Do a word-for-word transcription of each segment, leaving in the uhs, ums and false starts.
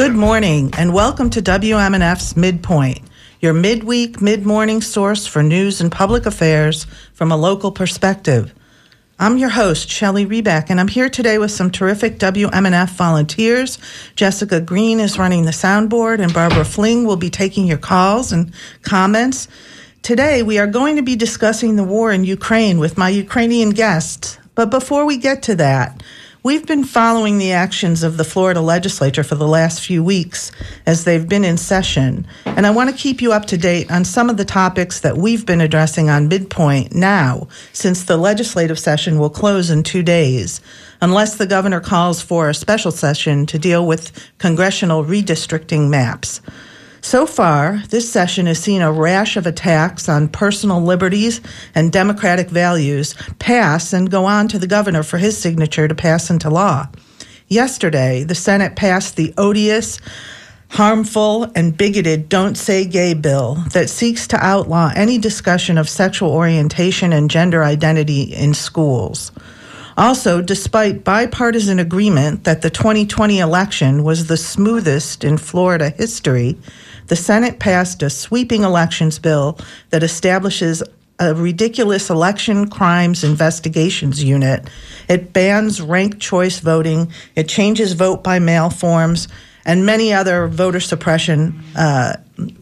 Good morning, and welcome to W M N F's Midpoint, your midweek, mid-morning source for news and public affairs from a local perspective. I'm your host, Shelley Reback, and I'm here today with some terrific W M N F volunteers. Jessica Green is running the soundboard, and Barbara Fling will be taking your calls and comments. Today, we are going to be discussing the war in Ukraine with my Ukrainian guests. But before we get to that, we've been following the actions of the Florida legislature for the last few weeks as they've been in session, and I want to keep you up to date on some of the topics that we've been addressing on Midpoint now, since the legislative session will close in two days, unless the governor calls for a special session to deal with congressional redistricting maps. So far, this session has seen a rash of attacks on personal liberties and democratic values pass and go on to the governor for his signature to pass into law. Yesterday, the Senate passed the odious, harmful, and bigoted Don't Say Gay bill that seeks to outlaw any discussion of sexual orientation and gender identity in schools. Also, despite bipartisan agreement that the twenty twenty election was the smoothest in Florida history, the Senate passed a sweeping elections bill that establishes a ridiculous election crimes investigations unit. It bans ranked choice voting, it changes vote by mail forms, and many other voter suppression uh,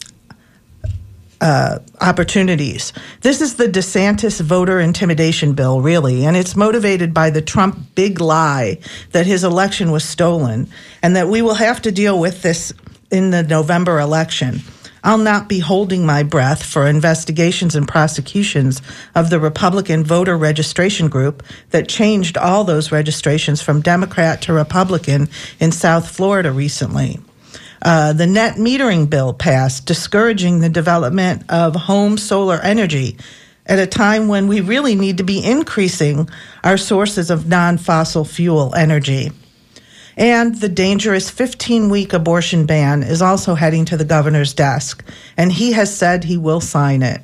uh, opportunities. This is the DeSantis voter intimidation bill, really, and it's motivated by the Trump big lie that his election was stolen and that we will have to deal with this in the November election. I'll not be holding my breath for investigations and prosecutions of the Republican voter registration group that changed all those registrations from Democrat to Republican in South Florida recently. Uh, the net metering bill passed, discouraging the development of home solar energy at a time when we really need to be increasing our sources of non-fossil fuel energy. And the dangerous fifteen-week abortion ban is also heading to the governor's desk, and he has said he will sign it.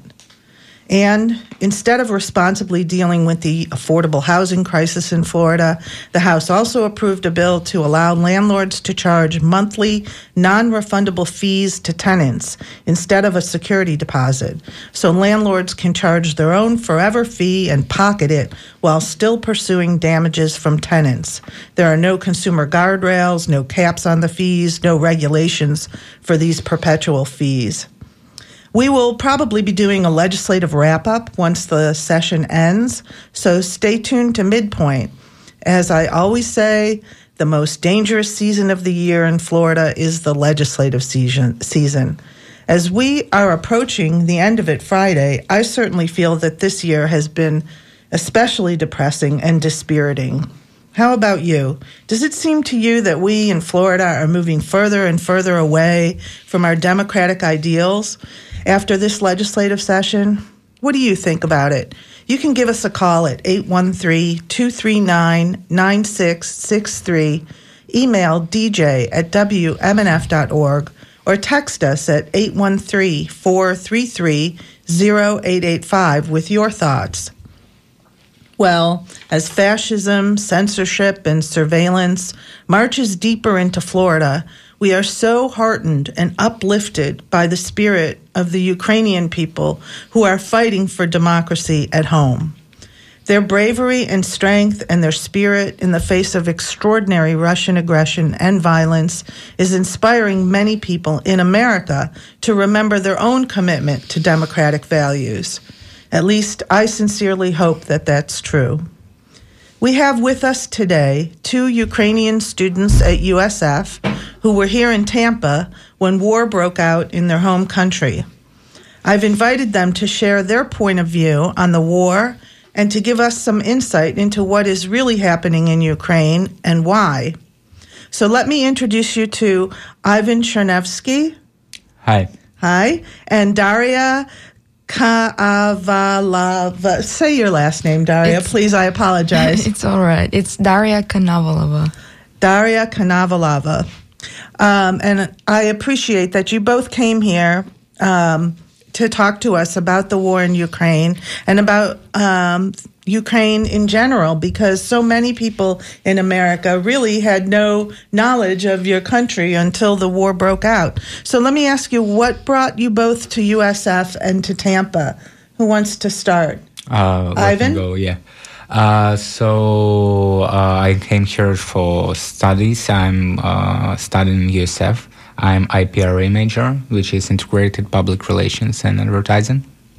And instead of responsibly dealing with the affordable housing crisis in Florida, the House also approved a bill to allow landlords to charge monthly non-refundable fees to tenants instead of a security deposit, so landlords can charge their own forever fee and pocket it while still pursuing damages from tenants. There are no consumer guardrails, no caps on the fees, no regulations for these perpetual fees. We will probably be doing a legislative wrap-up once the session ends, so stay tuned to Midpoint. As I always say, the most dangerous season of the year in Florida is the legislative season. season. As we are approaching the end of it Friday, I certainly feel that this year has been especially depressing and dispiriting. How about you? Does it seem to you that we in Florida are moving further and further away from our democratic ideals after this legislative session? What do you think about it? You can give us a call at eight one three, two three nine, nine six six three, email d j at w m n f dot org, or text us at eight one three, four three three, zero eight eight five with your thoughts. Well, as fascism, censorship, and surveillance marches deeper into Florida, we are so heartened and uplifted by the spirit of the Ukrainian people who are fighting for democracy at home. Their bravery and strength and their spirit in the face of extraordinary Russian aggression and violence is inspiring many people in America to remember their own commitment to democratic values. At least I sincerely hope that that's true. We have with us today two Ukrainian students at U S F who were here in Tampa when war broke out in their home country. I've invited them to share their point of view on the war and to give us some insight into what is really happening in Ukraine and why. So let me introduce you to Ivan Chernevsky. Hi. Hi. And Daria Konovalova. Say your last name, Daria, it's, please. I apologize. It's all right. It's Daria Konovalova. Daria Konovalova. Um, and I appreciate that you both came here um, to talk to us about the war in Ukraine and about um, Ukraine in general, because so many people in America really had no knowledge of your country until the war broke out. So let me ask you, what brought you both to U S F and to Tampa? Who wants to start? Uh, let Ivan? me go, yeah. Uh, so uh, I came here for studies. I'm uh, studying U S F. I'm I P R A major, which is Integrated Public Relations and Advertising.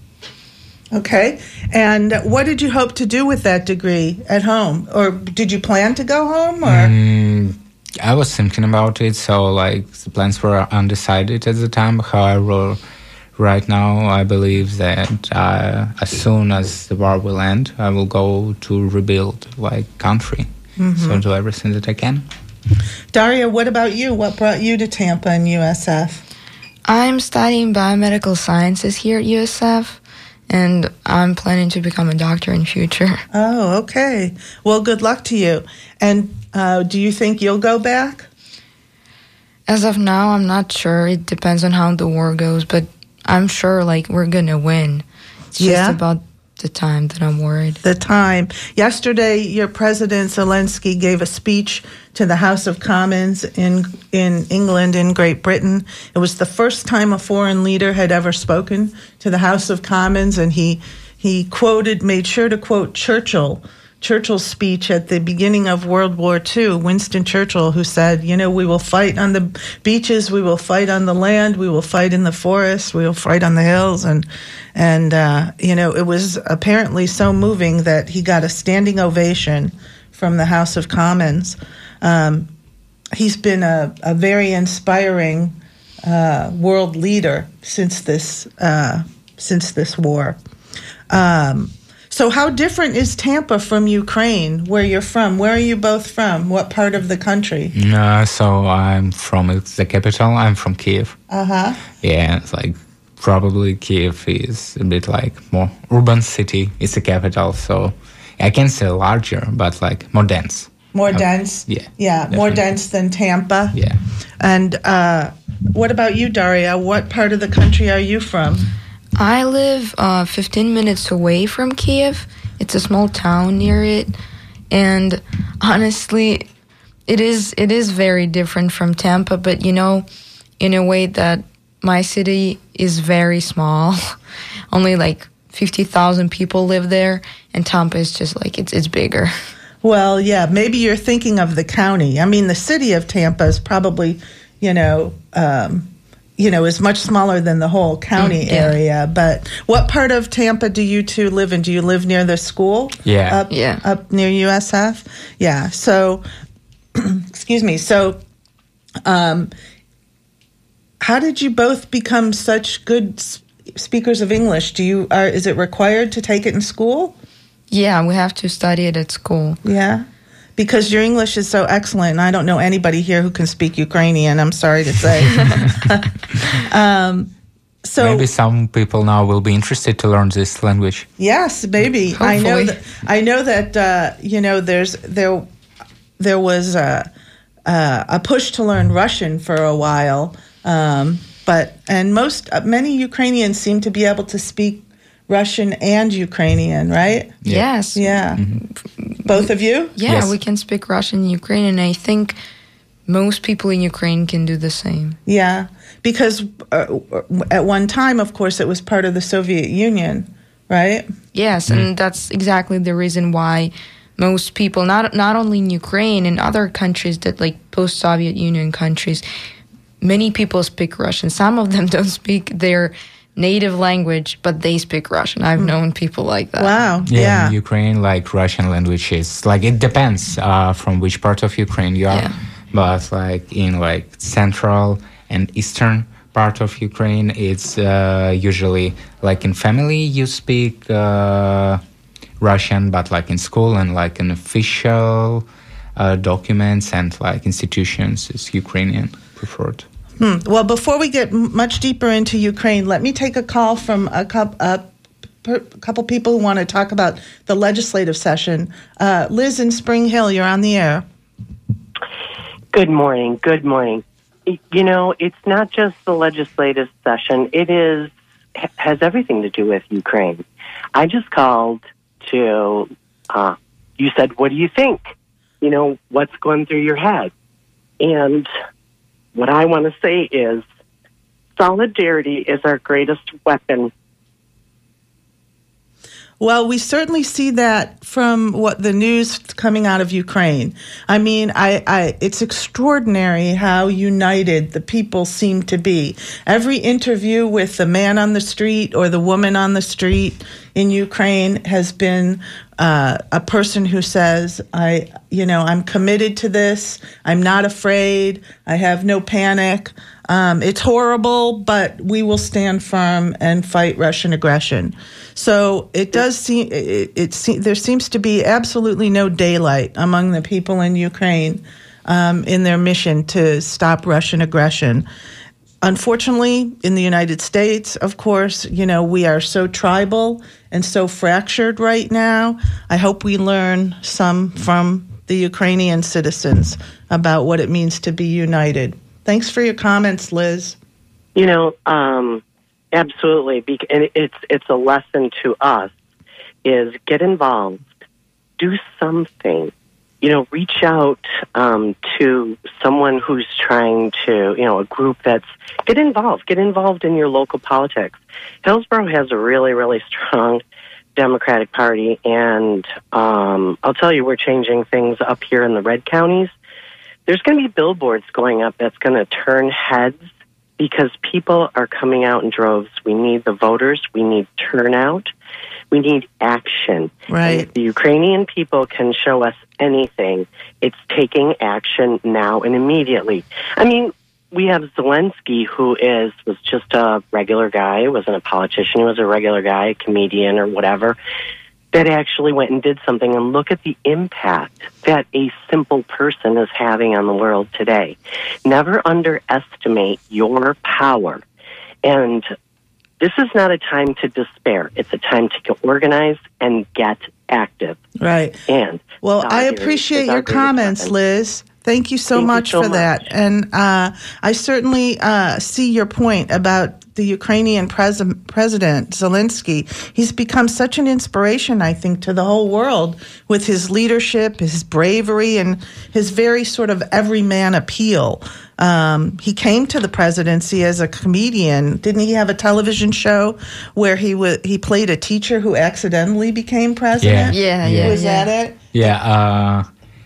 Okay. And what did you hope to do with that degree at home? Or did you plan to go home? Or Mm, I was thinking about it, so like the plans were undecided at the time. However, right now I believe that uh, as soon as the war will end, I will go to rebuild like country. So do everything that I can. Daria, what about you? What brought you to Tampa and U S F? I'm studying biomedical sciences here at U S F, and I'm planning to become a doctor in future. Oh, okay. Well, good luck to you. And uh, do you think you'll go back? As of now, I'm not sure. It depends on how the war goes, but I'm sure, like, we're gonna win. It's Yeah? just about the time that I'm worried. The time. Yesterday, your President Zelensky gave a speech to the House of Commons in in England, in Great Britain. It was the first time a foreign leader had ever spoken to the House of Commons, and he he quoted, made sure to quote Churchill, Churchill's speech at the beginning of World War Two, Winston Churchill, who said, you know, we will fight on the beaches, we will fight on the land, we will fight in the forests, we will fight on the hills. And, and uh, you know, it was apparently so moving that he got a standing ovation from the House of Commons. Um, he's been a, a very inspiring uh, world leader since this, uh, since this war. Um, So how different is Tampa from Ukraine, where you're from? Where are you both from? What part of the country? Uh, so I'm from the capital. I'm from Kiev. Uh-huh. Yeah, it's like probably Kiev is a bit like more urban city. It's the capital, so I can say larger, but like more dense. More Uh, dense? yeah, Yeah, more definitely. dense than Tampa? Yeah. And uh, what about you, Daria? What part of the country are you from? I live uh, fifteen minutes away from Kiev. It's a small town near it, and honestly, it is it is very different from Tampa. But you know, in a way that my city is very small, only like fifty thousand people live there, and Tampa is just like it's it's bigger. Well, yeah, maybe you're thinking of the county. I mean, the city of Tampa is probably, you know, um, you know, is much smaller than the whole county Mm, yeah. area. But what part of Tampa do you two live in? Do you live near the school? Yeah. Up, Yeah. up near U S F? Yeah. So, excuse me. So, um, how did you both become such good s- speakers of English? Do you are is it required to take it in school? Yeah, we have to study it at school. Yeah. Because your English is so excellent, and I don't know anybody here who can speak Ukrainian, I'm sorry to say. um, so Maybe some people now will be interested to learn this language. yes, maybe. I know Hopefully. that I know that uh, you know there's there there was a uh, a push to learn Russian for a while, um, but and most uh, many Ukrainians seem to be able to speak Russian and Ukrainian, right? Yeah. Yes. Yeah. Both of you? Yeah, Yes. we can speak Russian and Ukrainian, and I think most people in Ukraine can do the same. Yeah, because uh, at one time, of course, it was part of the Soviet Union, right? Yes, and that's exactly the reason why most people, not not only in Ukraine, in other countries that like post-Soviet Union countries, many people speak Russian. Some of them don't speak their native language, but they speak Russian. I've known people like that. Wow. Yeah, Yeah. in Ukraine, like Russian language is like it depends uh, from which part of Ukraine you are, Yeah. but like in like central and eastern part of Ukraine, it's uh, usually like in family you speak uh, Russian, but like in school and like in official uh, documents and like institutions, is Ukrainian preferred. Hmm. Well, before we get m- much deeper into Ukraine, let me take a call from a, coup- a p- couple people who want to talk about the legislative session. Uh, Liz in Spring Hill, you're on the air. Good morning. Good morning. You know, it's not just the legislative session. It is ha- has everything to do with Ukraine. I just called to, uh, you said, what do you think? You know, what's going through your head? And what I want to say is solidarity is our greatest weapon. Well, we certainly see that from what the news coming out of Ukraine. I mean, I, I, it's extraordinary how united the people seem to be. Every interview with the man on the street or the woman on the street in Ukraine has been uh, a person who says, I, you know, I'm committed to this. I'm not afraid. I have no panic. Um, it's horrible, but we will stand firm and fight Russian aggression. So it does seem it, it se- there seems to be absolutely no daylight among the people in Ukraine um, in their mission to stop Russian aggression. Unfortunately, in the United States, of course, you know, we are so tribal and so fractured right now. I hope we learn some from the Ukrainian citizens about what it means to be united. Thanks for your comments, Liz. You know, um, absolutely. Bec- and it's it's a lesson to us is get involved, do something. You know, reach out um, to someone who's trying to, you know, a group that's, get involved. Get involved in your local politics. Hillsborough has a really, really strong Democratic Party, and um, I'll tell you, we're changing things up here in the red counties. There's going to be billboards going up that's going to turn heads because people are coming out in droves. We need the voters. We need turnout. We need action. Right. And if the Ukrainian people can show us anything, it's taking action now and immediately. I mean, we have Zelensky, who is was just a regular guy, wasn't a politician, he was a regular guy, a comedian or whatever, that actually went and did something. And look at the impact that a simple person is having on the world today. Never underestimate your power. And this is not a time to despair. It's a time to get organized and get active. Right. And well, I solidarity appreciate is our your greatest comments, weapon. Liz. Thank you so Thank you much so for that. much. And uh, I certainly uh, see your point about the Ukrainian pres- president, Zelensky. He's become such an inspiration, I think, to the whole world with his leadership, his bravery, and his very sort of everyman appeal. Um, he came to the presidency as a comedian. Didn't he have a television show where he w- he played a teacher who accidentally became president? Yeah, yeah, Was yeah. that it? Yeah, uh,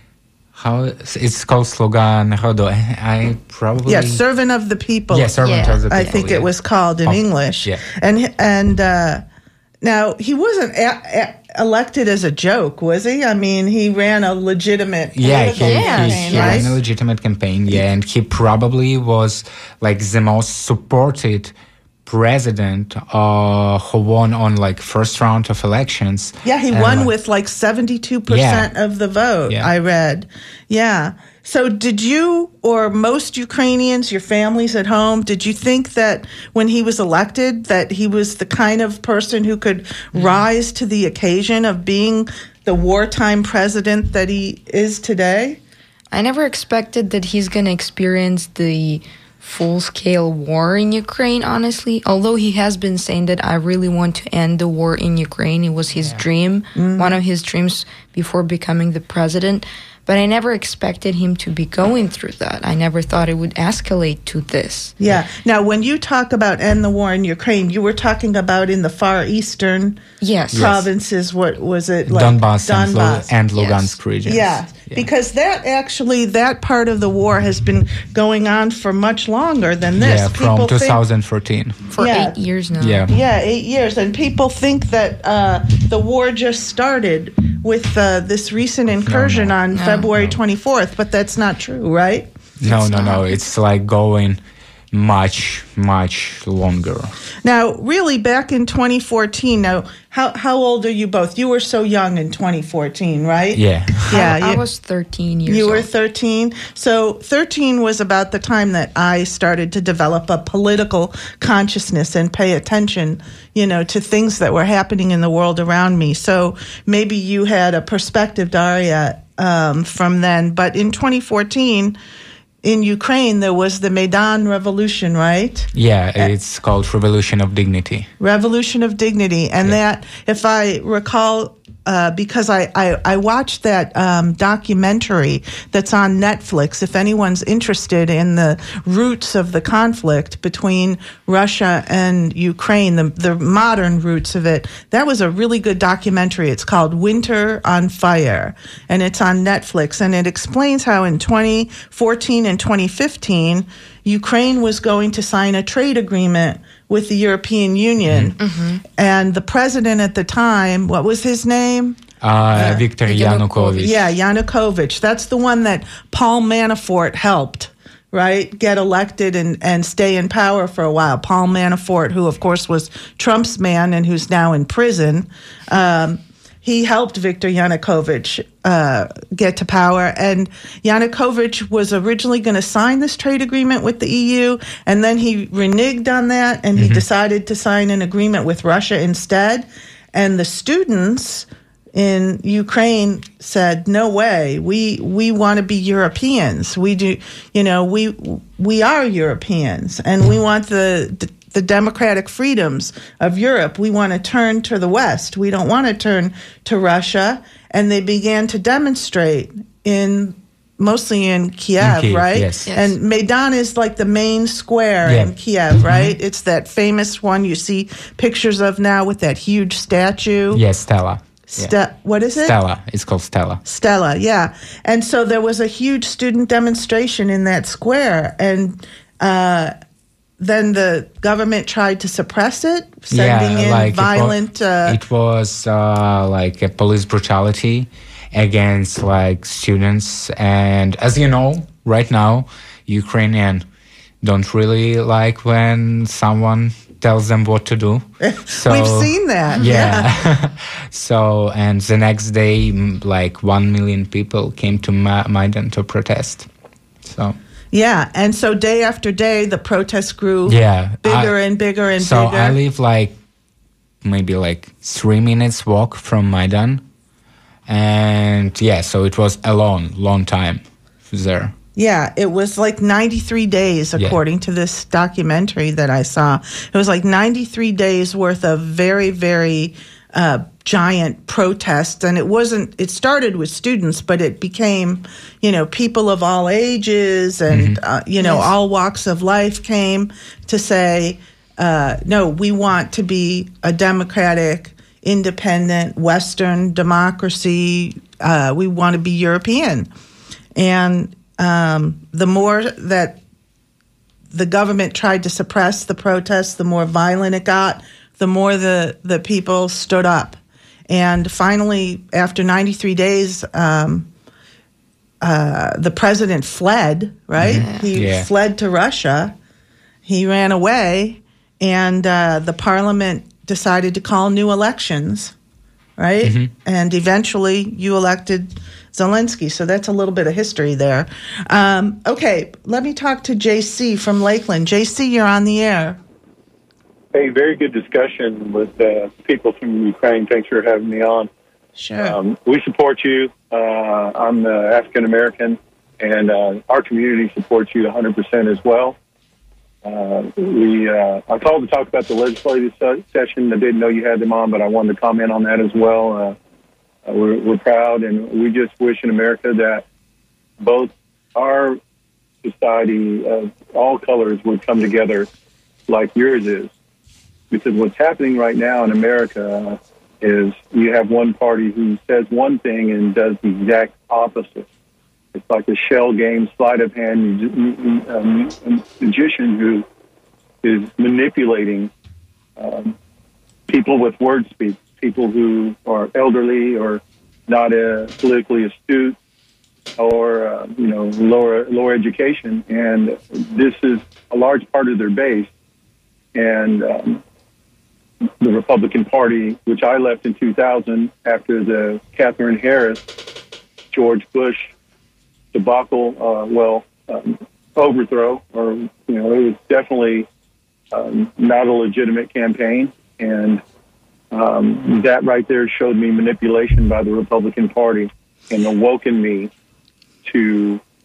how it's called slogan. How do I, I probably Yeah, servant of the people. yeah servant Yeah. of the people. I think yeah. it was called in Oh, English. yeah. And and uh, now he wasn't a- a- elected as a joke, was he? I mean, he ran a legitimate Yeah, he, political he, Yeah, campaign, he right? ran a legitimate campaign. Yeah, and he probably was like the most supported president uh, who won on like first round of elections. Yeah, he And, won like, with like seventy-two percent Yeah. of the vote, Yeah. I read. Yeah. So did you or most Ukrainians, your families at home, did you think that when he was elected that he was the kind of person who could rise to the occasion of being the wartime president that he is today? I never expected that he's going to experience the full-scale war in Ukraine, honestly. Although he has been saying that I really want to end the war in Ukraine. It was his dream, one of his dreams before becoming the president. But I never expected him to be going through that. I never thought it would escalate to this. Yeah. Now, when you talk about end the war in Ukraine, you were talking about in the far eastern Yes. provinces. What was it? Like Donbass, and, Lu- Donbass. and Yes. Lugansk regions. Yeah, because that actually, that part of the war has been going on for much longer than this. Yeah, from People think- twenty fourteen. For Yeah. eight years now. Yeah. Yeah, eight years. And people think that uh, the war just started with uh, this recent incursion no. on No. February twenty-fourth, but that's not true, right? No, It's no, no. not. It's like going much, much longer. Now, really, back in twenty fourteen, now, how, how old are you both? You were so young in twenty fourteen, right? Yeah. Yeah, I, I you- was thirteen years You old. were thirteen. So thirteen was about the time that I started to develop a political consciousness and pay attention, you know, to things that were happening in the world around me. So maybe you had a perspective, Daria, um, from then. But in twenty fourteen, in Ukraine, there was the Maidan Revolution, right? Yeah, it's called Revolution of Dignity. Revolution of Dignity. And Yeah. that, if I recall, uh, because I, I, I watched that um, documentary that's on Netflix, if anyone's interested in the roots of the conflict between Russia and Ukraine, the, the modern roots of it, that was a really good documentary. It's called Winter on Fire, and it's on Netflix, and it explains how in twenty fourteen and twenty fifteen, Ukraine was going to sign a trade agreement with the European Union. Mm-hmm. And the president at the time, what was his name? Uh, uh, Viktor Yanukovych. Yeah, Yanukovych. That's the one that Paul Manafort helped, right, get elected and, and stay in power for a while. Paul Manafort, who, of course, was Trump's man and who's now in prison. Um, he helped Viktor Yanukovych uh, get to power. And Yanukovych was originally going to sign this trade agreement with the E U, and then he reneged on that, and mm-hmm. he decided to sign an agreement with Russia instead. And the students in Ukraine said, no way, we we want to be Europeans. We do, you know, we we are Europeans, and we want the, the the democratic freedoms of Europe. We want to turn to the West. We don't want to turn to Russia. And they began to demonstrate in mostly in Kiev, in Kiev, right? Yes. Yes. And Maidan is like the main square Yeah. in Kiev, right? Mm-hmm. It's that famous one you see pictures of now with that huge statue. Yes, Stella. Ste- Yeah. What is it? Stella. It's called Stella. Stella, yeah. And so there was a huge student demonstration in that square, and uh, then the government tried to suppress it, sending yeah, in like violent. It was, uh, it was uh, like a police brutality against like students, and as you know, right now, Ukrainian don't really like when someone tells them what to do. So, we've seen that. Yeah. Yeah. So, and the next day, m- like one million people came to Ma- Maidan to protest. So. Yeah, and so day after day, the protests grew Yeah, bigger I- and bigger and So bigger. I live like maybe like three minutes walk from Maidan, and yeah, so it was a long, long time there. Yeah, it was like ninety-three days, Yeah. according to this documentary that I saw. It was like ninety-three days worth of very, very uh, giant protests. And it wasn't, it started with students, but it became, you know, people of all ages and, Mm-hmm. uh, you know, Yes. all walks of life came to say, uh, no, we want to be a democratic, independent, Western democracy. Uh, we want to be European. And um, the more that the government tried to suppress the protests, the more violent it got, the more the, the people stood up. And finally, after ninety-three days, um, uh, the president fled, right? Yeah. He Yeah. fled to Russia. He ran away, and uh, the parliament decided to call new elections, right? Mm-hmm. And eventually you elected Zelensky. So that's a little bit of history there. Um, okay, let me talk to J C from Lakeland. J C, you're on the air. Hey, very good discussion with uh, people from Ukraine. Thanks for having me on. Sure. Um, we support you. Uh, I'm uh, African American, and uh, our community supports you one hundred percent as well. Uh, we uh, I called to talk about the legislative se- session. I didn't know you had them on, but I wanted to comment on that as well. Uh, uh, we're, we're proud, and we just wish in America that both our society of all colors would come together like yours is. Because what's happening right now in America is you have one party who says one thing and does the exact opposite. It's like a shell game, sleight of hand um, magician who is manipulating um, people with word speak, people who are elderly or not uh, politically astute or uh, you know lower lower education, and this is a large part of their base. And um, the Republican Party, which I left in two thousand after the Catherine Harris, George Bush debacle, uh, well, um, overthrow, or, you know, it was definitely um, not a legitimate campaign. And um, that right there showed me manipulation by the Republican Party and awoken me to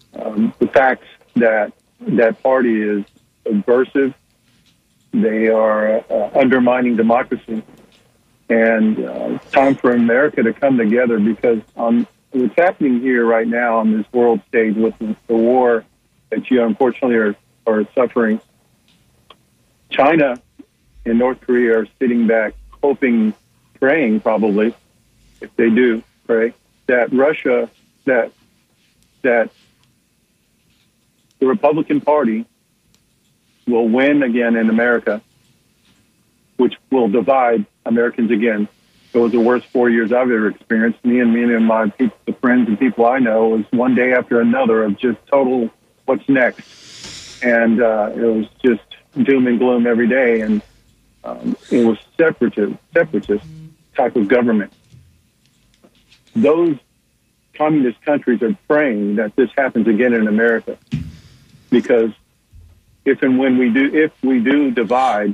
um, the fact that that party is subversive. They are uh, undermining democracy. And uh, it's time for America to come together, because on what's happening here right now on this world stage with the war that you unfortunately are, are suffering, China and North Korea are sitting back hoping, praying probably, if they do pray, that Russia, that that the Republican Party will win again in America, which will divide Americans again. It was the worst four years I've ever experienced. Me and me and my people, the friends and people I know, was one day after another of just total what's next. And uh, it was just doom and gloom every day. And um, it was separatist, separatist type of government. Those communist countries are praying that this happens again in America, because if and when we do, if we do divide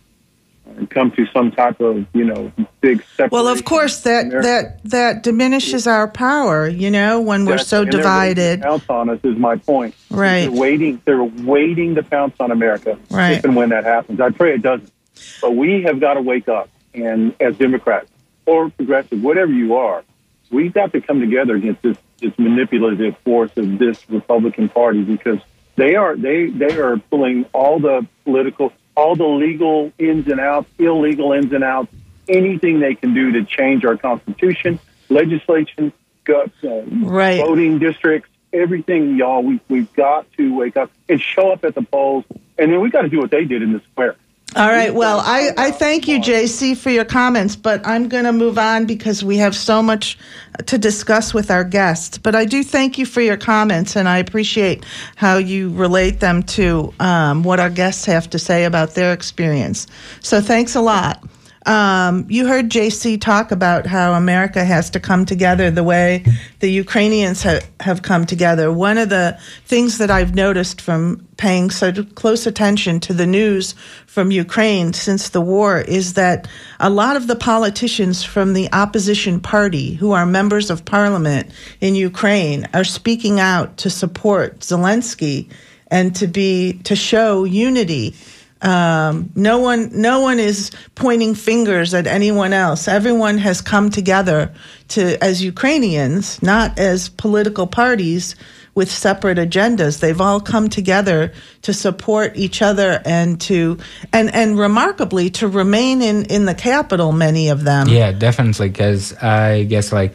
and come to some type of, you know, big separation. Well, of course, that America, that that diminishes our power, you know, when we're so and they're divided. waiting to pounce on us is my point. Right. They're waiting. They're waiting to pounce on America. Right. If and when that happens, I pray it doesn't. But we have got to wake up, and as Democrats or progressive, whatever you are, we've got to come together against this, this manipulative force of this Republican Party, because they are they they are pulling all the political, all the legal ins and outs, illegal ins and outs, anything they can do to change our Constitution, legislation, uh, right. voting districts, everything, y'all. We, we've got to wake up and show up at the polls, and then we got to do what they did in the square. All right. Well, I, I thank you, J C, for your comments, but I'm going to move on because we have so much to discuss with our guests. But I do thank you for your comments, and I appreciate how you relate them to um, what our guests have to say about their experience. So thanks a lot. Um, you heard J C talk about how America has to come together the way the Ukrainians ha- have come together. One of the things that I've noticed from paying such close attention to the news from Ukraine since the war is that a lot of the politicians from the opposition party who are members of parliament in Ukraine are speaking out to support Zelensky and to be to show unity. Um, no one, no one is pointing fingers at anyone else. Everyone has come together to, as Ukrainians, not as political parties with separate agendas. They've all come together to support each other and to, and, and remarkably, to remain in, in the capital, many of them. Yeah, definitely, because I guess like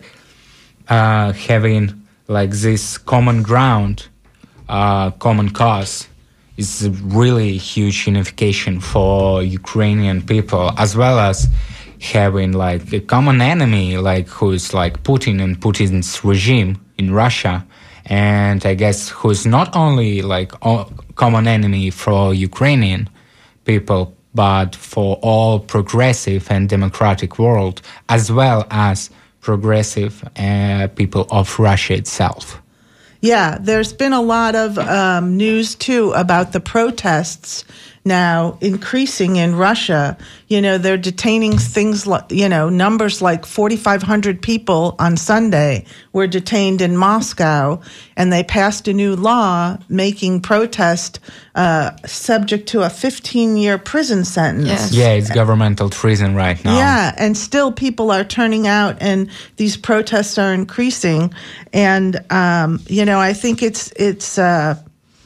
uh, having like this common ground, uh, common cause, is a really huge unification for Ukrainian people, as well as having like a common enemy, like who's like Putin and Putin's regime in Russia, and I guess who's not only like a common enemy for Ukrainian people, but for all progressive and democratic world, as well as progressive uh, people of Russia itself. Yeah, there's been a lot of um, news, too, about the protests now increasing in Russia. You know, they're detaining things like, you know, numbers like forty-five hundred people on Sunday were detained in Moscow, and they passed a new law making protest uh, subject to a fifteen-year prison sentence. Yes. Yeah, it's governmental treason right now. Yeah, and still people are turning out, and these protests are increasing. And, um, you know, I think it's it's uh,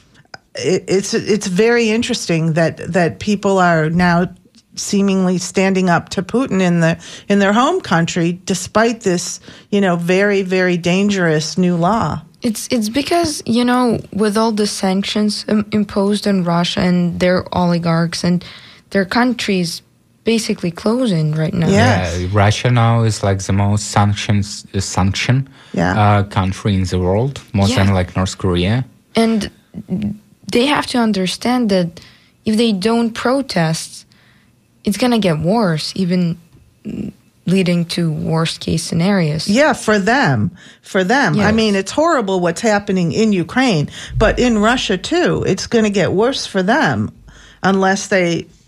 it, it's it's very interesting that that people are now seemingly standing up to Putin in the in their home country, despite this, you know, very, very dangerous new law. It's it's because, you know, with all the sanctions um, imposed on Russia and their oligarchs and their countries basically closing right now. Yeah. Yeah, Russia now is like the most sanctions uh, sanction Yeah. uh, country in the world, more Yeah. than like North Korea. And they have to understand that if they don't protest, it's going to get worse, even leading to worst case scenarios. Yeah, for them, for them. Yes. I mean, it's horrible what's happening in Ukraine, but in Russia too, it's going to get worse for them unless they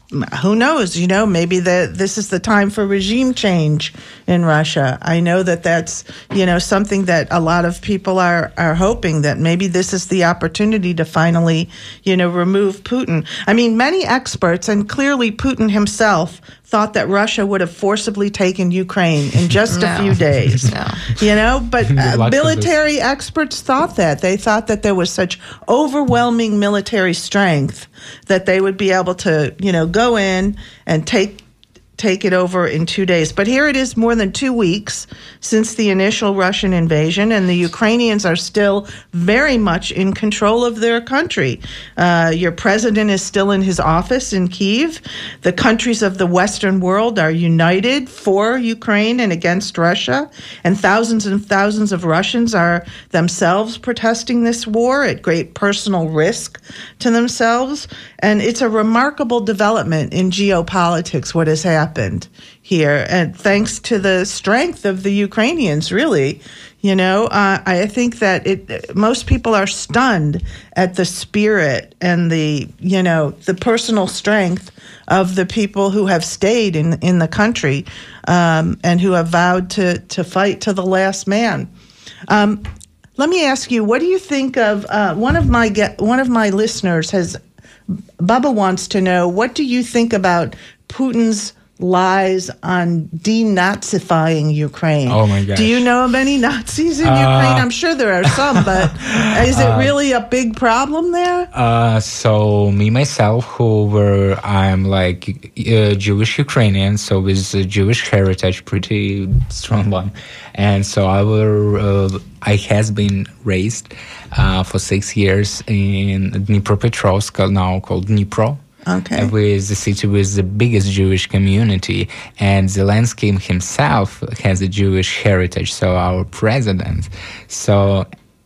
who knows? You know, maybe that this is the time for regime change in Russia. I know that that's, you know, something that a lot of people are, are hoping, that maybe this is the opportunity to finally, you know, remove Putin. I mean, many experts, and clearly Putin himself, thought that Russia would have forcibly taken Ukraine in just No. a few days. No. You know, but uh, Lots of military experts thought that. They thought that there was such overwhelming military strength that they would be able to, you know, go in and take take it over in two days. But here it is, more than two weeks since the initial Russian invasion, and the Ukrainians are still very much in control of their country. Uh, your president is still in his office in Kyiv. The countries of the Western world are united for Ukraine and against Russia, and thousands and thousands of Russians are themselves protesting this war at great personal risk to themselves. And it's a remarkable development in geopolitics, what has happened here. And thanks to the strength of the Ukrainians, really. You know, uh, I think that it, most people are stunned at the spirit and the, you know, the personal strength of the people who have stayed in, in the country um, and who have vowed to, to fight to the last man. Um, let me ask you, what do you think of uh, one of my get, one of my listeners has Bubba wants to know, what do you think about Putin's lies on denazifying Ukraine? Oh my gosh. Do you know of any Nazis in Uh, Ukraine? I'm sure there are some, but is it really a big problem there? Uh, so me myself, who were I'm like uh, Jewish Ukrainian, so with a Jewish heritage, pretty strong one, and so I were uh, I has been raised uh, for six years in Dnipropetrovsk, now called Dnipro. Okay. With the city with the biggest Jewish community, and Zelensky himself has a Jewish heritage, so our president. So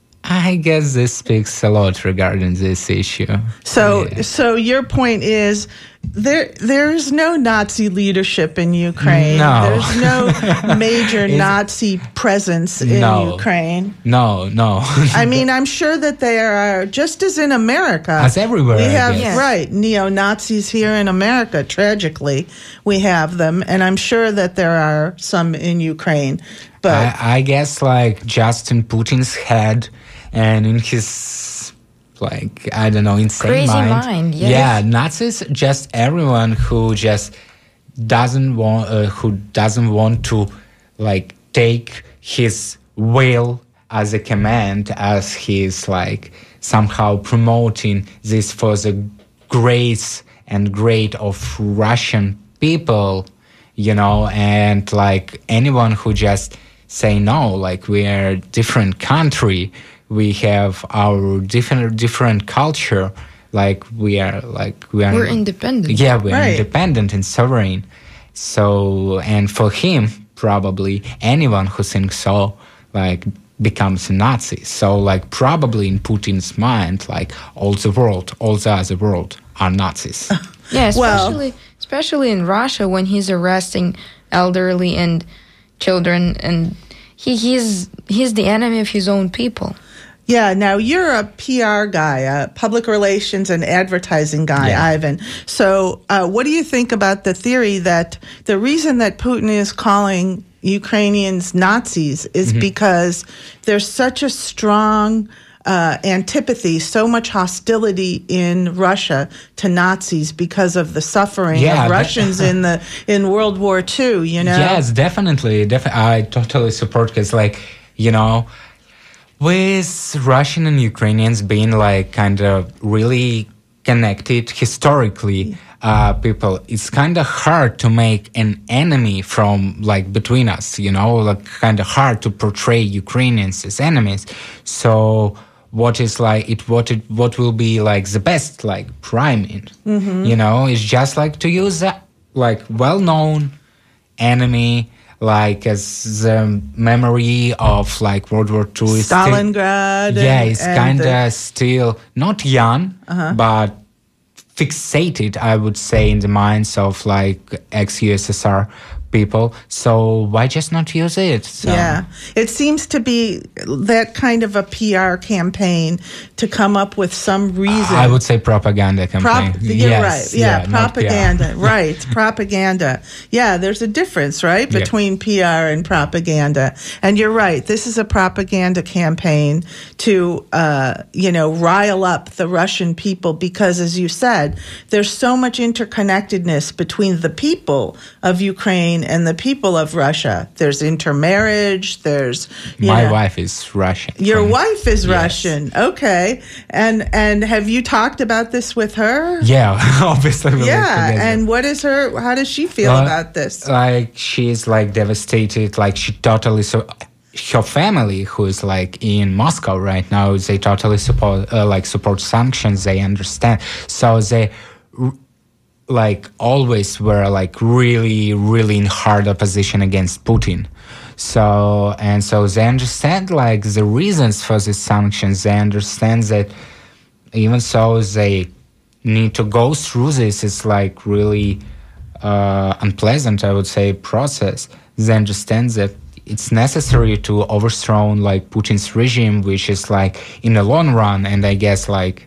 I guess this speaks a lot regarding this issue. So, Yeah. so your point is there there is no Nazi leadership in Ukraine. No. There's no major Is- Nazi presence in No. Ukraine. No, no. I mean, I'm sure that there are, just as in America. As everywhere, We I have, guess. Yes. right, neo-Nazis here in America. Tragically, we have them. And I'm sure that there are some in Ukraine. But I, I guess like just in Putin's head and in his, like, I don't know, insane Crazy mind. mind, yes. Yeah, Nazis, just everyone who just doesn't want, uh, who doesn't want to, like, take his will as a command, as he's, like, somehow promoting this for the grace and great of Russian people, you know, and, like, anyone who just say no, like, we are a different country, we have our different different culture, like we are like we are We're independent. yeah we're Right. independent and sovereign. So, and for him, probably anyone who thinks so, like, becomes a Nazi. So, like, probably in Putin's mind, like, all the world, all the other world are Nazis. Yeah, Well- especially especially in Russia when he's arresting elderly and children, and he he's he's the enemy of his own people. yeah, now you're a P R guy, a public relations and advertising guy, Yeah. Ivan. So, uh, what do you think about the theory that the reason that Putin is calling Ukrainians Nazis is because there's such a strong uh, antipathy, so much hostility in Russia to Nazis because of the suffering Yeah, of that- Russians in the in World War Two? You know, Yes, definitely. Def- I totally support, because, like, you know, with Russian and Ukrainians being, like, kind of really connected historically, uh, people, it's kind of hard to make an enemy from, like, between us, you know, like, kind of hard to portray Ukrainians as enemies. So what is, like, it what it what will be, like, the best, like, priming, you know, is just, like, to use a, like, well-known enemy, like, as the memory of, like, World War Two is still, Stalingrad. yeah, and- it's and kind the- of still not young, but fixated, I would say, in the minds of, like, ex-U S S R people. So why just not use it? So, Yeah, it seems to be that kind of a P R campaign to come up with some reason. I would say propaganda campaign. Prop, you're yes, right. Yeah, yeah not P R. propaganda. Right, propaganda. Yeah, there's a difference, right, Yeah. between P R and propaganda. And you're right. This is a propaganda campaign to, uh, you know, rile up the Russian people because, as you said, there's so much interconnectedness between the people of Ukraine and the people of Russia. There's intermarriage. There's you My know, wife is Russian. Your from- wife is Yes. Russian. Okay. And and have you talked about this with her? Yeah, obviously. we live Yeah. together. And what is her how does she feel Uh, about this? Like she's like devastated. Like she totally so. Her family, who is like in Moscow right now, they totally support uh, like support sanctions. They understand. So they r- like always were like really, really in hard opposition against Putin. So and so they understand like the reasons for these sanctions. They understand that even so they need to go through this. It's like really uh, unpleasant, I would say, process. They understand that it's necessary to overthrow like Putin's regime, which is like in the long run, and I guess like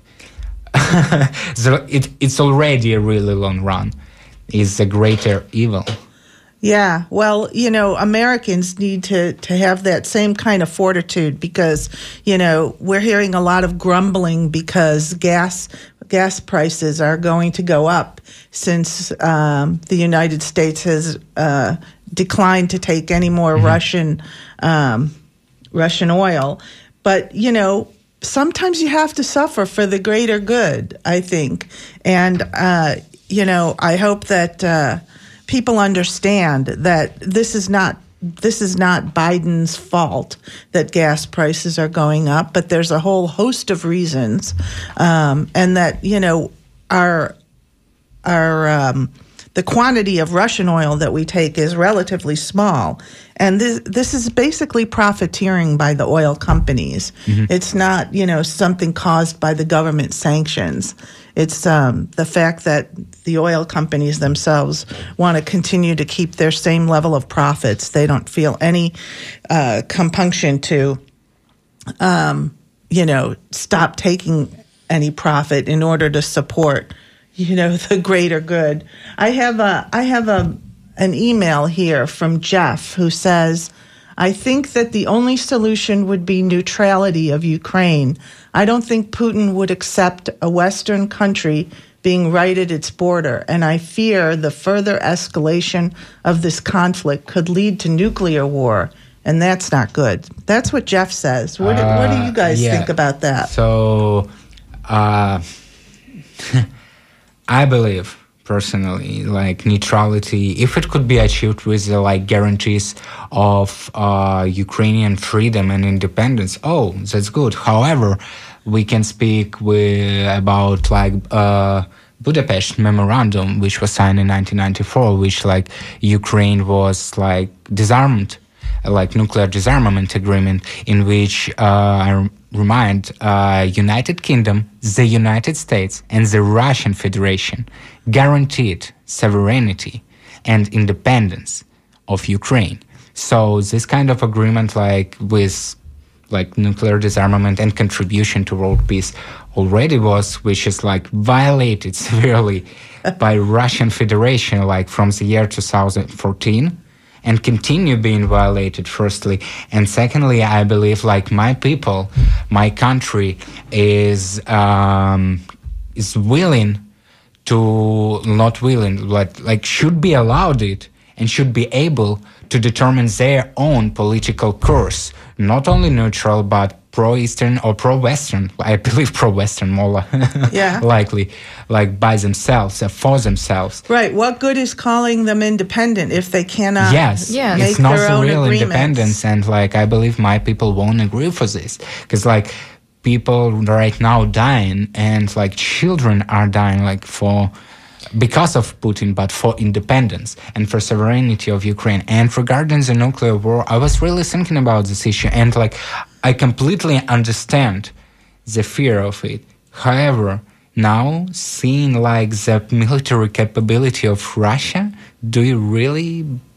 the, it, it's already a really long run, is the greater evil. Yeah. Well, you know, Americans need to, to have that same kind of fortitude because, you know, we're hearing a lot of grumbling because gas gas prices are going to go up since um, the United States has uh, declined to take any more mm-hmm. Russian um, Russian oil. But, you know, sometimes you have to suffer for the greater good, I think. And, uh, you know, I hope that uh, people understand that this is not this is not Biden's fault that gas prices are going up, but there's a whole host of reasons, um, and that, you know, our our um, the quantity of Russian oil that we take is relatively small. And this this is basically profiteering by the oil companies. Mm-hmm. It's not, you know, something caused by the government sanctions. It's um, the fact that the oil companies themselves want to continue to keep their same level of profits. They don't feel any uh, compunction to, um, you know, stop taking any profit in order to support, you know, the greater good. I have a I have a an email here from Jeff who says, I think that the only solution would be neutrality of Ukraine. I don't think Putin would accept a Western country being right at its border, and I fear the further escalation of this conflict could lead to nuclear war, and that's not good. That's what Jeff says. What, uh, what do you guys yeah. think about that? So, uh, I believe personally, like neutrality, if it could be achieved with uh, like guarantees of uh, Ukrainian freedom and independence, oh, that's good. However, we can speak with about like uh, Budapest Memorandum, which was signed in nineteen ninety-four, which like Ukraine was like disarmed, like nuclear disarmament agreement, in which uh, I remind uh, United Kingdom, the United States, and the Russian Federation guaranteed sovereignty and independence of Ukraine. So this kind of agreement, like with like nuclear disarmament and contribution to world peace, already was, which is like violated severely by Russian Federation, like from the year two thousand fourteen. And continue being violated, firstly. And secondly, I believe, like, my people, my country is um, is willing to, not willing, but, like, should be allowed it and should be able to determine their own political course, not only neutral, but pro-Eastern or pro-Western. I believe pro-Western more yeah. likely, like by themselves, uh, for themselves. Right. What good is calling them independent if they cannot yes, yeah, it's make not their the own real agreements? Independence. And like, I believe my people won't agree for this. Because like, people right now dying and like children are dying like for... because of Putin, but for independence and for sovereignty of Ukraine. And regarding the nuclear war, I was really thinking about this issue, and like I completely understand the fear of it. However, now seeing like the military capability of Russia, do you really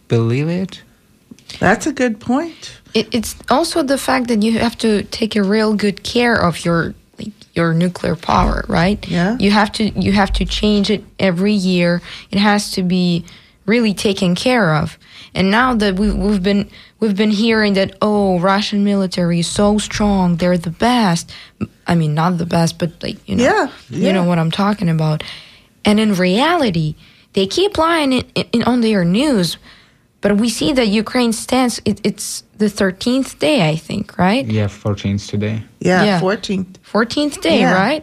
believe it. That's a good point. It, it's also the fact that you have to take a real good care of your like, your nuclear power, right? Yeah. You have to you have to change it every year. It has to be really taken care of. And now that we've, we've been we've been hearing that, oh, Russian military is so strong, they're the best. I mean, not the best, but like you know, Yeah, you yeah. know what I'm talking about. And in reality, they keep lying in, in, on their news. But we see that Ukraine stands. It, it's the thirteenth day, I think, right? Yeah, fourteenth today. Yeah, Yeah. fourteenth. fourteenth day, Yeah. right?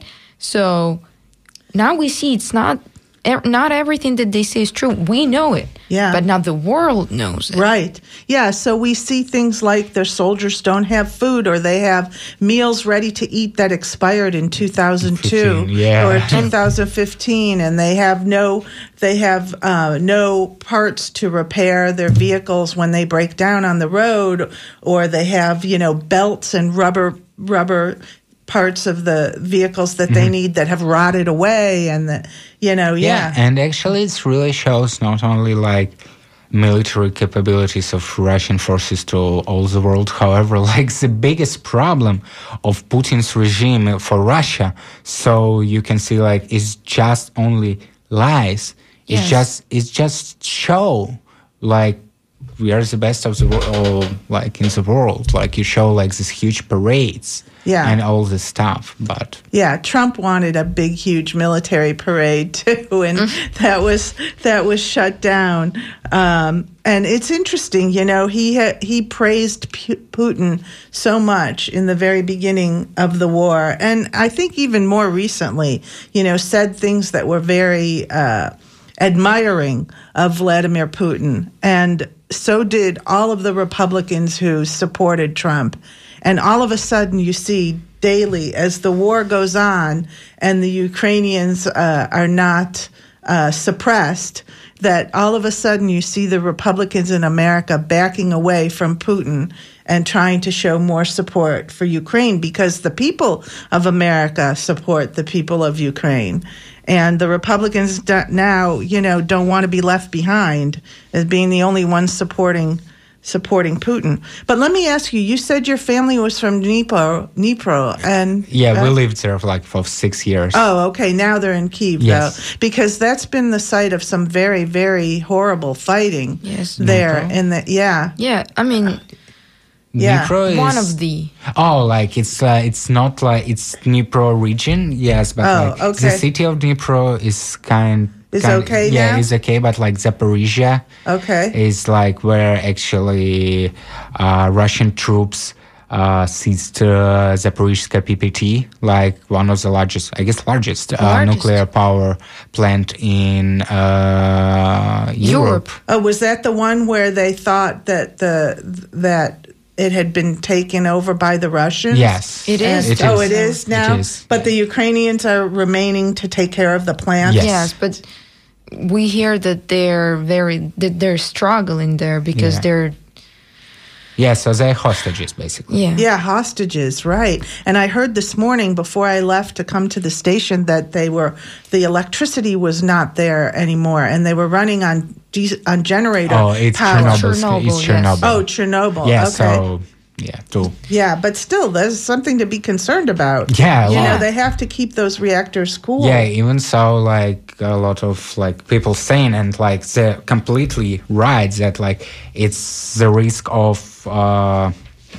So now we see it's not e- not everything that they say is true. We know it, Yeah. but now the world knows it. Right. Yeah. So we see things like their soldiers don't have food, or they have meals ready to eat that expired in two thousand two fifteen, yeah. or two thousand fifteen, and they have no they have uh, no parts to repair their vehicles when they break down on the road, or they have you know belts and rubber rubber parts of the vehicles that they need that have rotted away, and that you know yeah. And actually, it really shows not only like military capabilities of Russian forces to all the world. However, like the biggest problem of Putin's regime for Russia, so you can see like it's just only lies. It's Yes. just it's just show like we are the best of the world, like in the world. Like you show like these huge parades, Yeah. and all this stuff. But Yeah, Trump wanted a big, huge military parade too, and that was that was shut down. Um, and it's interesting, you know, he ha- he praised P- Putin so much in the very beginning of the war, and I think even more recently, you know, said things that were very uh, admiring of Vladimir Putin, and so did all of the Republicans who supported Trump. And all of a sudden, you see daily as the war goes on and the Ukrainians uh, are not uh, suppressed, that all of a sudden you see the Republicans in America backing away from Putin and trying to show more support for Ukraine, because the people of America support the people of Ukraine. And the Republicans do- now, you know, don't want to be left behind as being the only ones supporting supporting Putin. But let me ask you, you said your family was from Dnipro, Dnipro and... yeah, we uh, lived there for like for six years. Oh, okay. Now they're in Kyiv, Yes. though. Because that's been the site of some very, very horrible fighting Yes. there. Dnipro? In the, yeah. Yeah, I mean, yeah, Dnipro is one of the oh, like it's uh, it's not like it's Dnipro region, yes, but Oh, like okay. the city of Dnipro is kind Is kind, okay yeah, now? it's okay, but like Zaporizhia Okay. is like where actually uh, Russian troops uh, seized uh, Zaporizhzhia P P T, like one of the largest, I guess, largest, uh, Largest. nuclear power plant in uh, Europe. Europe. Oh, was that the one where they thought that the that it had been taken over by the Russians? Yes, It is. And- It oh, is. it is now? It is. But the Ukrainians are remaining to take care of the plant? Yes. yes, but we hear that they're very that they're struggling there because Yeah. they're Yeah, so they're hostages basically. yeah Yeah, hostages, right. And I heard this morning before I left to come to the station that they were the electricity was not there anymore, and they were running on diesel, on generator Oh, it's power. Chernobyl. Chernobyl, It's yes. Chernobyl. Oh, Chernobyl. Yeah, okay. so yeah, too. Yeah, but still, there's something to be concerned about. Yeah, You well, know, they have to keep those reactors cool. yeah. Even so, like a lot of like people saying, and like they're completely right that like it's the risk of uh,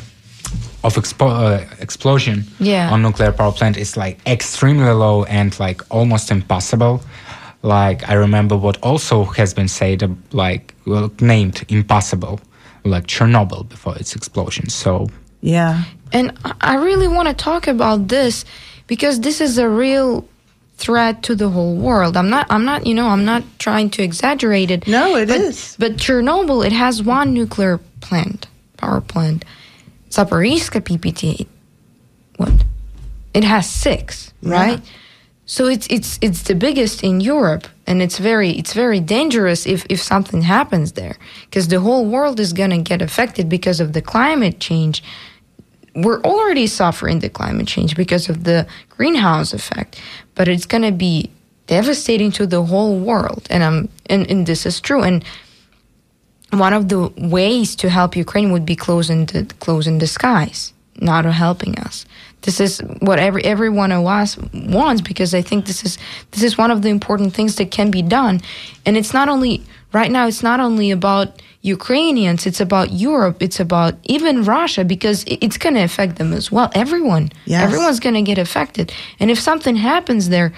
of expo- uh, explosion Yeah. on nuclear power plant is like extremely low and like almost impossible. Like I remember what also has been said, uh, like well, named impossible, like Chernobyl before its explosion. So Yeah. And I- I really want to talk about this because this is a real threat to the whole world. I'm not I'm not, you know, I'm not trying to exaggerate it. No, it but, is. But Chernobyl, it has one nuclear plant, power plant. Zaporizhzhia P P T, what? It has six, Yeah. right? So it's it's it's the biggest in Europe, and it's very it's very dangerous if if something happens there, because the whole world is gonna get affected because of the climate change. We're already suffering the climate change because of the greenhouse effect, but it's gonna be devastating to the whole world, and um and, and this is true. And one of the ways to help Ukraine would be closing the closing the skies, not helping us. This is what every every one of us wants, because I think this is this is one of the important things that can be done. And it's not only right now. It's not only about Ukrainians. It's about Europe. It's about even Russia, because it's going to affect them as well. Everyone, yes. everyone's going to get affected. And if something happens there,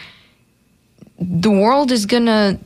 the world is going to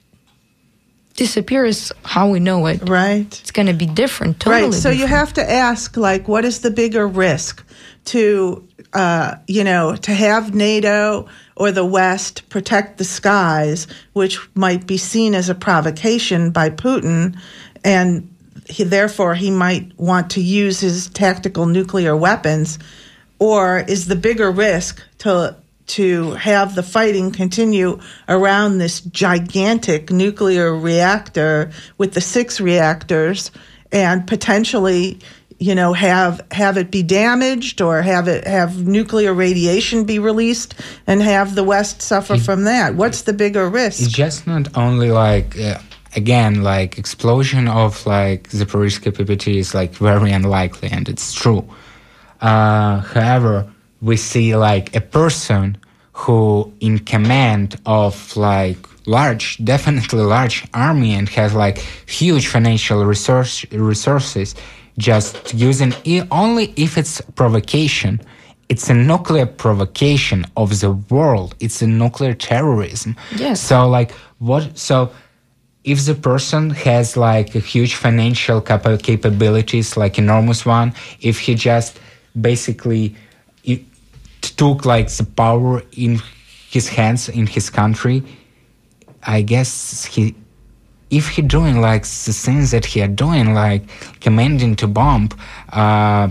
disappear as how we know it. Right. It's going to be different, totally Right. So different. you have to ask, like, what is the bigger risk to, uh, you know, to have NATO or the West protect the skies, which might be seen as a provocation by Putin, and he, therefore he might want to use his tactical nuclear weapons, or is the bigger risk to to have the fighting continue around this gigantic nuclear reactor with the six reactors, and potentially, you know, have have it be damaged, or have it have nuclear radiation be released, and have the West suffer it, from that? What's the bigger risk? It's just not only like uh, again, like explosion of like Zaporizhzhia P P T is like very unlikely, and it's true. Uh, however, we see like a person who in command of like large, definitely large army, and has like huge financial resource resources, just using it only if it's provocation. It's a nuclear provocation of the world. It's a nuclear terrorism. Yes. So like what? So if the person has like a huge financial capa- capabilities, like enormous one, if he just basically it took like the power in his hands in his country, I guess he, if he doing like the things that he are doing, like commanding to bomb, uh,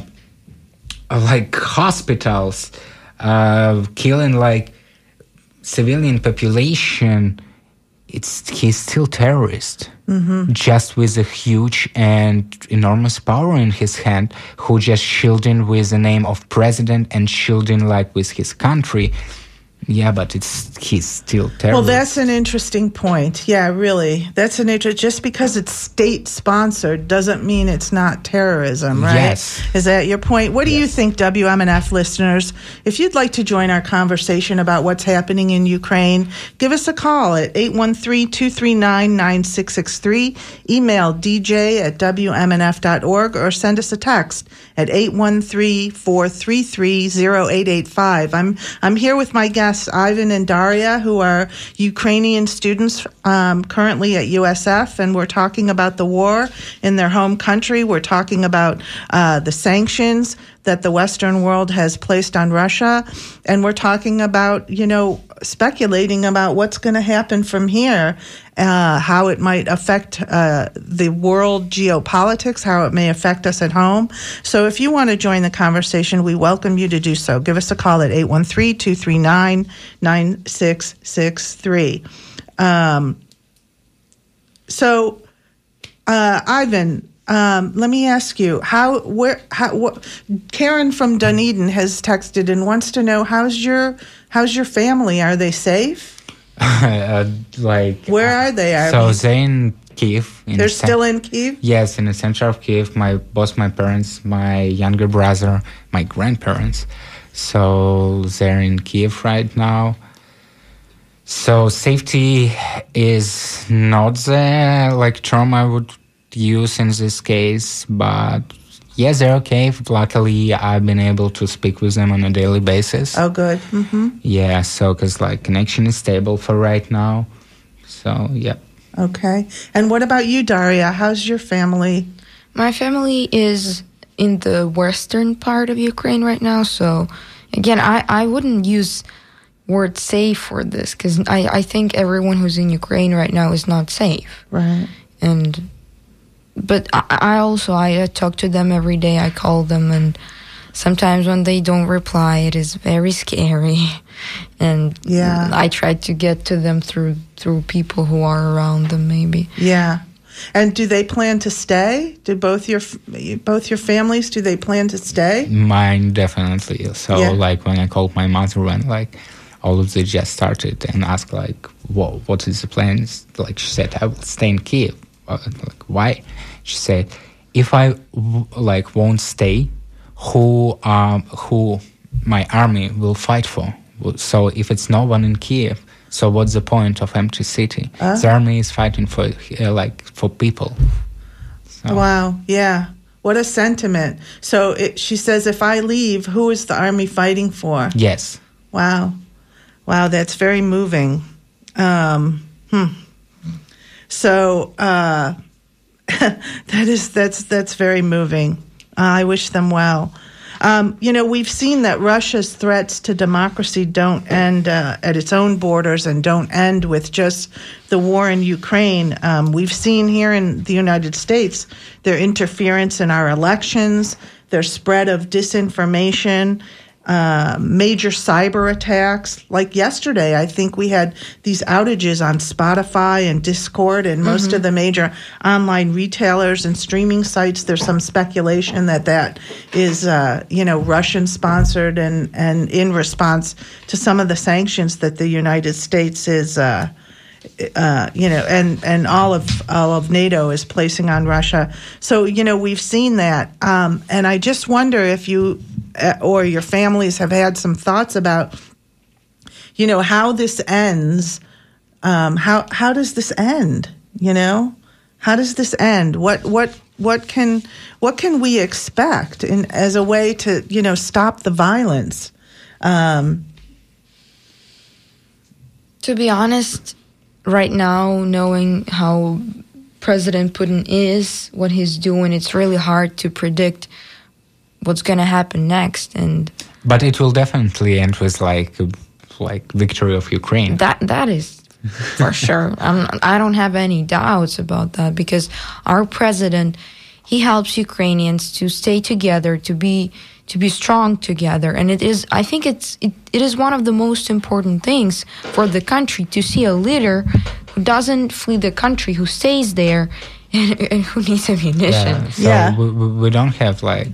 like hospitals, uh, killing like civilian population, it's he's still terrorist. Mm-hmm. Just with a huge and enormous power in his hand, who just shielding with the name of president and shielding like with his country. Yeah, but it's he's still terrorist. Well, that's an interesting point. Yeah, really. That's an inter- just because it's state sponsored doesn't mean it's not terrorism, right? Yes. Is that your point? What do Yes. you think, W M N F listeners? If you'd like to join our conversation about what's happening in Ukraine, give us a call at eight one three, two three nine, nine six six three, email d j at w m n f dot org, or send us a text at eight one three, four three three, zero eight eight five. I'm I'm here with my guests, Ivan and Daria, who are Ukrainian students um, currently at U S F, and we're talking about the war in their home country. We're talking about uh, the sanctions that the Western world has placed on Russia, and we're talking about, you know, speculating about what's going to happen from here, uh, how it might affect uh, the world geopolitics, how it may affect us at home. So if you want to join the conversation, we welcome you to do so. Give us a call at eight one three, two three nine, nine six six three. Um, so, uh, Ivan, Um, let me ask you, how, where, how, what, Karen from Dunedin has texted and wants to know, how's your, how's your family? Are they safe? uh, like Where are they? Are so we- they're in Kiev. In they're the cen- still in Kyiv? Yes, in the center of Kiev. My both my parents, my younger brother, my grandparents. So they're in Kiev right now. So safety is not the like term I would use in this case, but yes, they're okay. Luckily, I've been able to speak with them on a daily basis. Oh, good. Mm-hmm. Yeah, so because like connection is stable for right now. So yeah. Okay. And what about you, Daria? How's your family? My family is in the western part of Ukraine right now, so again, I, I wouldn't use word safe for this, because I, I think everyone who's in Ukraine right now is not safe. Right. And but I, I also I talk to them every day. I call them, and sometimes when they don't reply, it is very scary. And Yeah. I try to get to them through through people who are around them, maybe. Yeah. And do they plan to stay? Do both your both your families, do they plan to stay? Mine definitely. So Yeah. like when I called my mother, when like all of this just started and asked like, what what is the plans? Like she said, I will stay in Kiev. uh, like, why? She said, if I w- like won't stay, who um who my army will fight for? So if it's no one in Kiev, so what's the point of empty city? Uh? The army is fighting for uh, like for people. So. Wow, yeah. What a sentiment. So it, she says, if I leave, who is the army fighting for? Yes. Wow. Wow, that's very moving. Um, hmm. So uh, that is that's that's very moving. Uh, I wish them well. Um, you know, we've seen that Russia's threats to democracy don't end uh, at its own borders and don't end with just the war in Ukraine. Um, we've seen here in the United States their interference in our elections, their spread of disinformation, uh, major cyber attacks. Like yesterday, I think we had these outages on Spotify and Discord and most mm-hmm. of the major online retailers and streaming sites. There's some speculation that that is, uh, you know, Russian-sponsored and, and in response to some of the sanctions that the United States is, uh, uh, you know, and, and all of all of NATO is placing on Russia. So, you know, we've seen that. Um, and I just wonder if you uh, or your families have had some thoughts about, you know, how this ends. Um, how how does this end? You know, how does this end? What what what can what can we expect in as a way to, you know, stop the violence? Um, to be honest, right now, knowing how President Putin is, what he's doing, it's really hard to predict what's going to happen next. And but it will definitely end with like like victory of Ukraine. That that is for sure. I'm, I don't have any doubts about that, because our president, he helps Ukrainians to stay together, to be to be strong together, and it is. I think it's it, it is one of the most important things for the country to see a leader who doesn't flee the country, who stays there, and, and who needs ammunition. Yeah, so yeah. We, we don't have like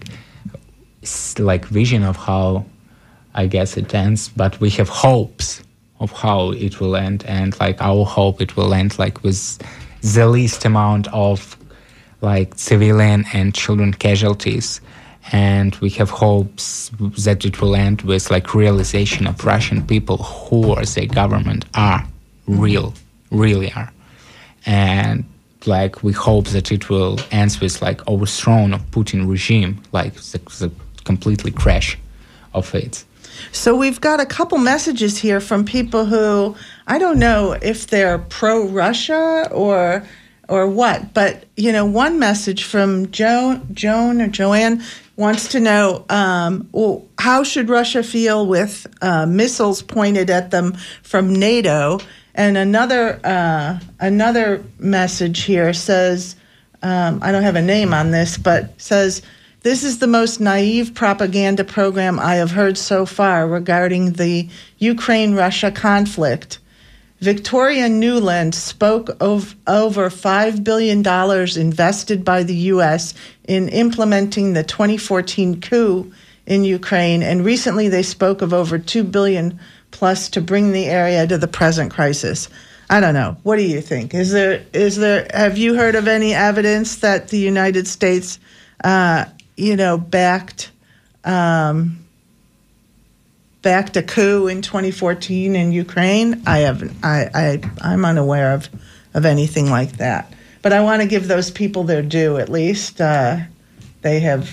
like vision of how I guess it ends, but we have hopes of how it will end, and like our hope it will end like with the least amount of like civilian and children casualties, and we have hopes that it will end with like realization of Russian people who as a government are real, really are, and like we hope that it will end with like overthrown of Putin regime, like the, the completely crash of it. So we've got a couple messages here from people who, I don't know if they're pro-Russia or or what, but, you know, one message from Jo, Joan or Joanne wants to know, um, well, how should Russia feel with uh, missiles pointed at them from NATO? And another uh, another message here says, um, I don't have a name on this, but says, this is the most naive propaganda program I have heard so far regarding the Ukraine-Russia conflict. Victoria Nuland spoke of over five billion dollars invested by the U S in implementing the twenty fourteen coup in Ukraine, and recently they spoke of over two billion dollars plus to bring the area to the present crisis. I don't know. What do you think? Is there, is there, have you heard of any evidence that the United States uh, you know, backed um, backed a coup in twenty fourteen in Ukraine? I haven't. I, I I'm unaware of of anything like that. But I want to give those people their due. At least uh, they have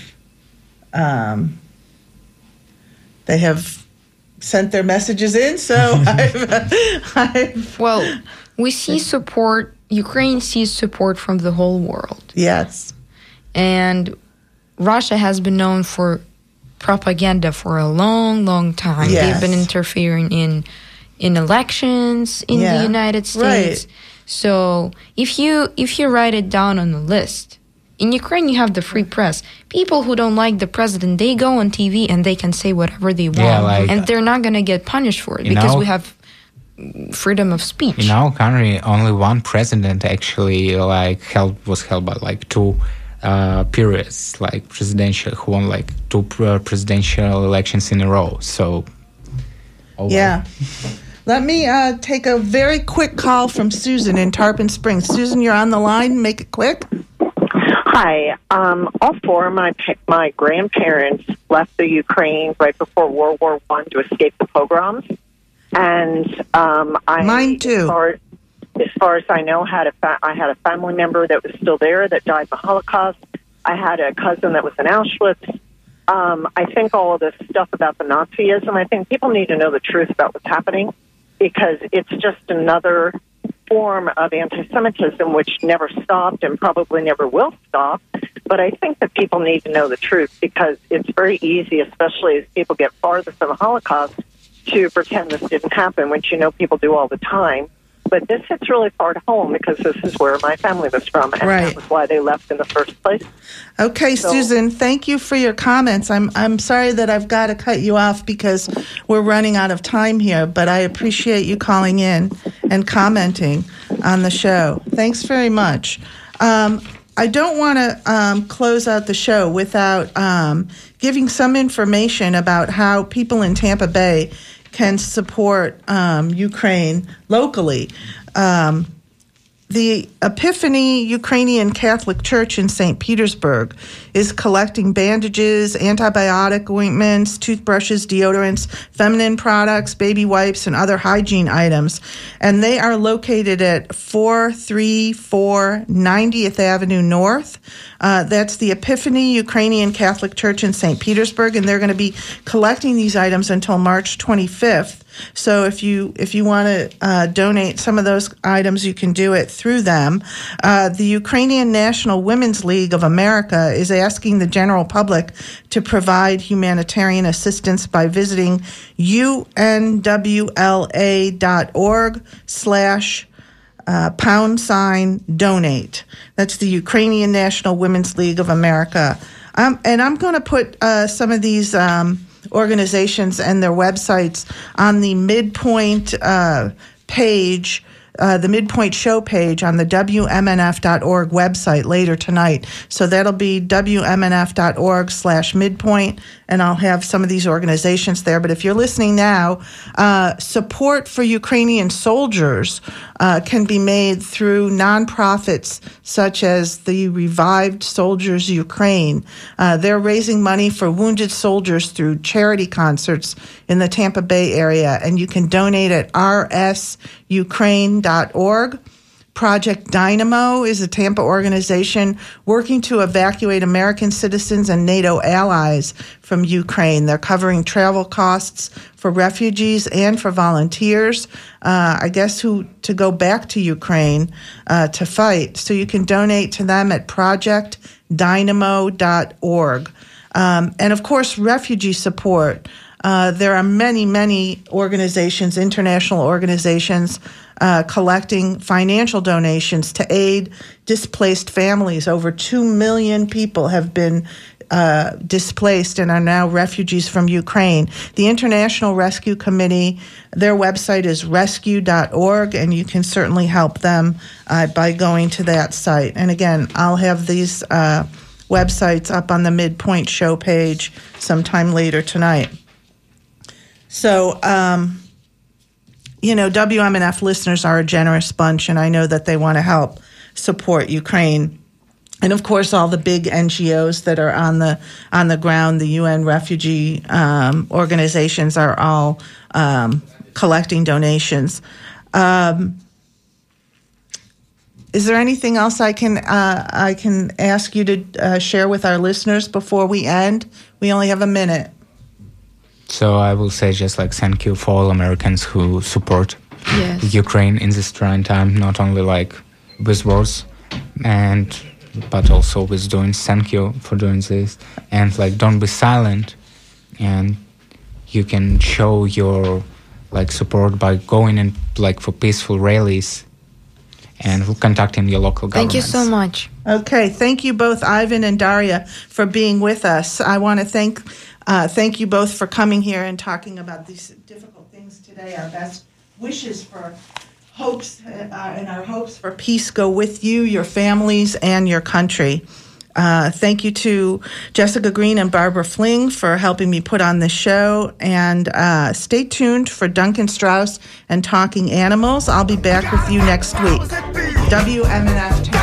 um, they have sent their messages in. So I've, I've well, we see support. Ukraine sees support from the whole world. Yes, and Russia has been known for propaganda for a long, long time. Yes. They've been interfering in in elections in yeah. the United States. Right. So if you if you write it down on the list, in Ukraine you have the free press. People who don't like the president, they go on T V and they can say whatever they want, Yeah, like, and they're not going to get punished for it because know, we have freedom of speech. In our country, only one president actually like held was held by like two. Uh, periods like presidential who won like two uh, presidential elections in a row. So, oh yeah. Let me uh, take a very quick call from Susan in Tarpon Springs. Susan, you're on the line. Make it quick. Hi. Um, all four of my pa- my grandparents left the Ukraine right before World War One to escape the pogroms, and um, I Mine too. As far, as far as I know, had a fa- I had a family member that was still there that died in the Holocaust. I had a cousin that was in Auschwitz. Um, I think all of this stuff about the Nazism, I think people need to know the truth about what's happening, because it's just another form of anti-Semitism which never stopped and probably never will stop. But I think that people need to know the truth, because it's very easy, especially as people get farther from the Holocaust, to pretend this didn't happen, which you know people do all the time. But this hits really far to home, because this is where my family was from, and right. that was why they left in the first place. Okay, so, Susan, thank you for your comments. I'm I'm sorry that I've got to cut you off because we're running out of time here, but I appreciate you calling in and commenting on the show. Thanks very much. Um, I don't want to um, close out the show without um, giving some information about how people in Tampa Bay can support um, Ukraine locally. Um, the Epiphany Ukrainian Catholic Church in Saint Petersburg is collecting bandages, antibiotic ointments, toothbrushes, deodorants, feminine products, baby wipes, and other hygiene items. And they are located at four thirty-four ninetieth Avenue North. Uh, that's the Epiphany Ukrainian Catholic Church in Saint Petersburg, and they're going to be collecting these items until March twenty-fifth. So if you if you want to uh, donate some of those items, you can do it through them. Uh, the Ukrainian National Women's League of America is asking the general public to provide humanitarian assistance by visiting unwla.org slash uh, pound sign donate. That's the Ukrainian National Women's League of America. Um, and I'm going to put uh, some of these um, organizations and their websites on the Midpoint uh, page, uh, the Midpoint show page on the W M N F dot org website later tonight. So that'll be W M N F dot org slash midpoint, and I'll have some of these organizations there. But if you're listening now, uh, support for Ukrainian soldiers uh, can be made through nonprofits such as the Revived Soldiers Ukraine. Uh, they're raising money for wounded soldiers through charity concerts in the Tampa Bay area, and you can donate at r s ukraine dot org. Project Dynamo is a Tampa organization working to evacuate American citizens and NATO allies from Ukraine. They're covering travel costs for refugees and for volunteers, uh, I guess, who to go back to Ukraine uh, to fight. So you can donate to them at project dynamo dot org. Um, and, of course, refugee support. Uh, there are many, many organizations, international organizations, uh, collecting financial donations to aid displaced families. Over two million people have been uh, displaced and are now refugees from Ukraine. The International Rescue Committee, their website is rescue dot org, and you can certainly help them uh, by going to that site. And again, I'll have these uh, websites up on the Midpoint show page sometime later tonight. So, um, you know, W M N F listeners are a generous bunch, and I know that they want to help support Ukraine. And, of course, all the big N G Os that are on the on the ground, the U N refugee um, organizations, are all um, collecting donations. Um, is there anything else I can uh, I can ask you to uh, share with our listeners before we end? We only have a minute. So I will say just like thank you for all Americans who support Yes. Ukraine in this trying time, not only like with words, and but also with doing thank you for doing this, and like don't be silent, and you can show your like support by going in like for peaceful rallies and contacting your local governments. Thank you so much. Okay, thank you both, Ivan and Daria, for being with us. I want to thank uh, thank you both for coming here and talking about these difficult things today. Our best wishes for hopes uh, and our hopes for peace go with you, your families, and your country. Uh, thank you to Jessica Green and Barbara Fling for helping me put on this show. And uh, stay tuned for Duncan Strauss and Talking Animals. I'll be back with you next week. W M N F